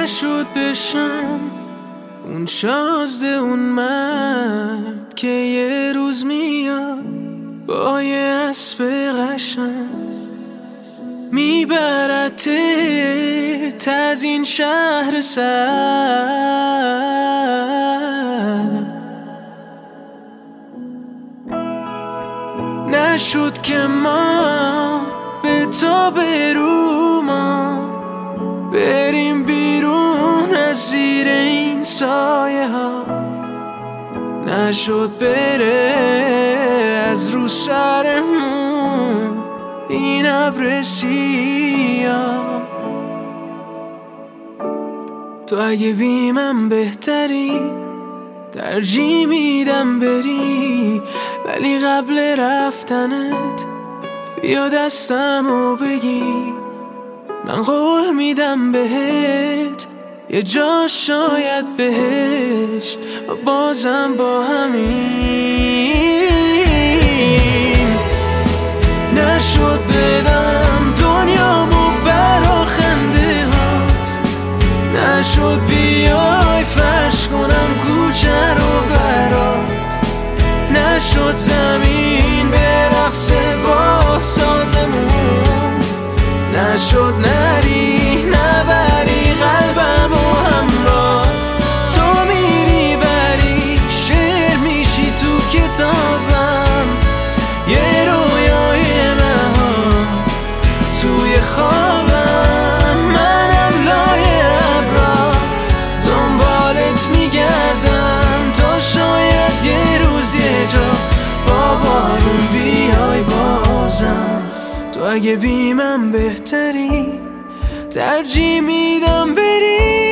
نشد بشم اون شازده اون مرد که یه روز میاد با یه اسب قشنگ میبرتت از این شهر سر. نشد که ما به تا برو ما بریم بیرون از زیر این سایه ها. نشد بره از رو سرمون این ابر سیاه. تو اگه بی من بهتری ترجیح میدم بری، ولی قبل رفتنت بیا دستمو بگی. من قول میدم بهت یه جا شاید بهشت و بازم با همین نشد بدم دنیامو برا خنده هات. نشد بیای فرش کنم کوچه رو برات. نشد زمین برقصه با سازمون. نشد نری نبری قلبم و همرات. تو میری ولی شعر میشی تو کتابم، یه رویای نهان توی خوابم. منم لای ابرا دنبالت میگردم تا شاید یه روز یه جا با بارون بیای بازم. تو اگه بی من بهتری ترجیح میدم بری.